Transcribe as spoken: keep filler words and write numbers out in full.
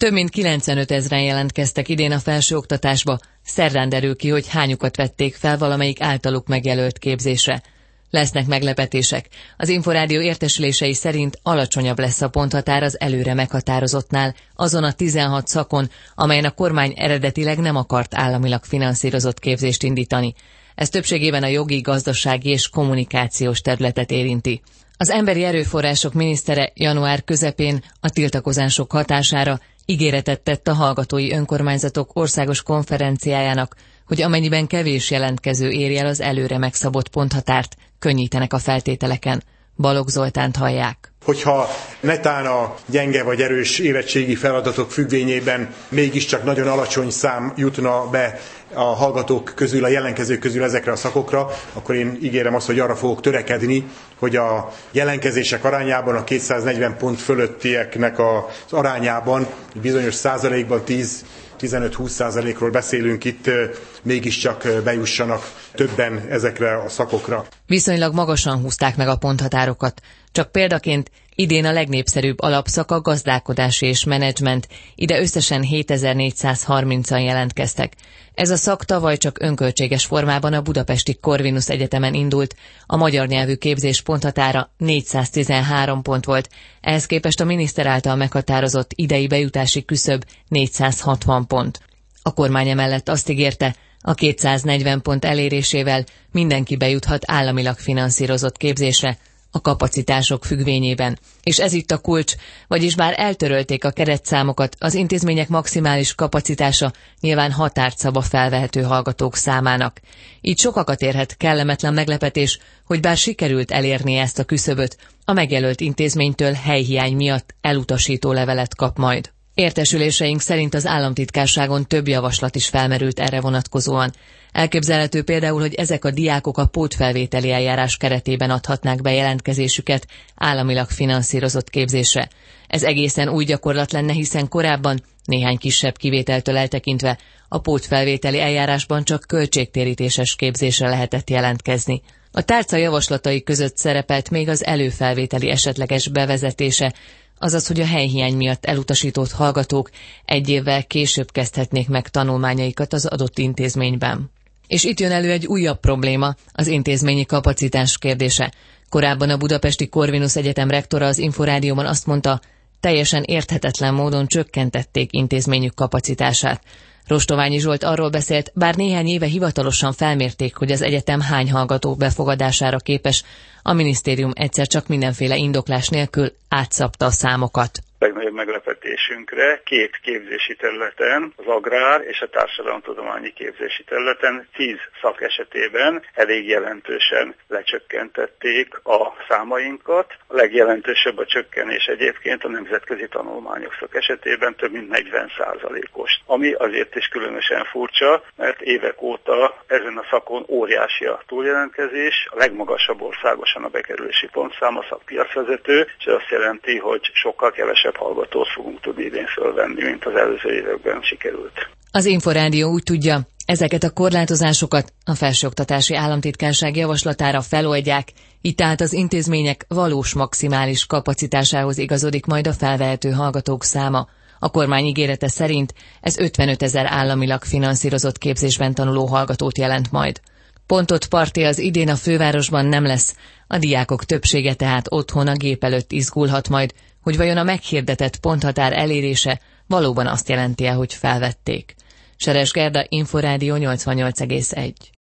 Több mint kilencvenöt ezren jelentkeztek idén a felsőoktatásba, szerdán derül ki, hogy hányukat vették fel valamelyik általuk megjelölt képzésre. Lesznek meglepetések. Az Inforádió értesülései szerint alacsonyabb lesz a ponthatár az előre meghatározottnál, azon a tizenhat szakon, amelyen a kormány eredetileg nem akart államilag finanszírozott képzést indítani. Ez többségében a jogi, gazdasági és kommunikációs területet érinti. Az emberi erőforrások minisztere január közepén a tiltakozások hatására ígéretet tett a hallgatói önkormányzatok országos konferenciájának, hogy amennyiben kevés jelentkező éri el az előre megszabott ponthatárt, könnyítenek a feltételeken. Balogh Zoltánt hallják. Hogyha netán a gyenge vagy erős érettségi feladatok függvényében mégiscsak nagyon alacsony szám jutna be a hallgatók közül, a jelentkezők közül ezekre a szakokra, akkor én ígérem azt, hogy arra fogok törekedni, hogy a jelentkezések arányában, a kétszáznegyven pont fölöttieknek az arányában bizonyos százalékban tíz-tizenöt-húsz százalékról beszélünk itt, mégiscsak bejussanak többen ezekre a szakokra. Viszonylag magasan húzták meg a ponthatárokat. Csak példaként idén a legnépszerűbb alapszak a gazdálkodási és menedzsment, ide összesen hétezer-négyszázharmincan jelentkeztek. Ez a szak tavaly csak önköltséges formában a budapesti Corvinus Egyetemen indult, a magyar nyelvű képzés ponthatára négyszáztizenhárom pont volt, ehhez képest a miniszter által meghatározott idei bejutási küszöb négyszázhatvan pont. A kormány emellett azt ígérte, a kétszáznegyven pont elérésével mindenki bejuthat államilag finanszírozott képzésre, a kapacitások függvényében. És ez itt a kulcs, vagyis bár eltörölték a keretszámokat, az intézmények maximális kapacitása nyilván határt szab a felvehető hallgatók számának. Így sokakat érhet kellemetlen meglepetés, hogy bár sikerült elérni ezt a küszöböt, a megjelölt intézménytől helyhiány miatt elutasító levelet kap majd. Értesüléseink szerint az államtitkárságon több javaslat is felmerült erre vonatkozóan. Elképzelhető például, hogy ezek a diákok a pótfelvételi eljárás keretében adhatnák be jelentkezésüket államilag finanszírozott képzésre. Ez egészen új gyakorlat lenne, hiszen korábban, néhány kisebb kivételtől eltekintve, a pótfelvételi eljárásban csak költségtérítéses képzésre lehetett jelentkezni. A tárca javaslatai között szerepelt még az előfelvételi esetleges bevezetése, azaz, hogy a helyhiány miatt elutasított hallgatók egy évvel később kezdhetnék meg tanulmányaikat az adott intézményben. És itt jön elő egy újabb probléma, az intézményi kapacitás kérdése. Korábban a budapesti Corvinus Egyetem rektora az Inforádióban azt mondta, teljesen érthetetlen módon csökkentették intézményük kapacitását. Rostoványi Zsolt arról beszélt, bár néhány éve hivatalosan felmérték, hogy az egyetem hány hallgató befogadására képes, a minisztérium egyszer csak mindenféle indoklás nélkül átszabta a számokat. Legnagyobb meglepetésünkre két képzési területen, az agrár és a társadalomtudományi képzési területen tíz szak esetében elég jelentősen lecsökkentették a számainkat. A legjelentősebb a csökkenés egyébként a nemzetközi tanulmányok szak esetében több mint negyven százalékos. Ami azért is különösen furcsa, mert évek óta ezen a szakon óriási a túljelentkezés, a legmagasabb országosan a bekerülési pontszám, a szakpiacvezető, és ez azt jelenti, hogy sokkal kevesebb hallgatót fogunk tudni idén fölvenni, mint az előző években sikerült. Az Inforádió úgy tudja, ezeket a korlátozásokat a Felsőoktatási Államtitkárság javaslatára feloldják, így tehát az intézmények valós maximális kapacitásához igazodik majd a felvehető hallgatók száma. A kormány ígérete szerint ez ötvenöt ezer államilag finanszírozott képzésben tanuló hallgatót jelent majd. Pontot parti az idén a fővárosban nem lesz, a diákok többsége tehát otthon a gép előtt izgulhat majd, hogy vajon a meghirdetett ponthatár elérése valóban azt jelenti-e, hogy felvették. Seres Gerda, Inforádió nyolcvannyolc egész egy.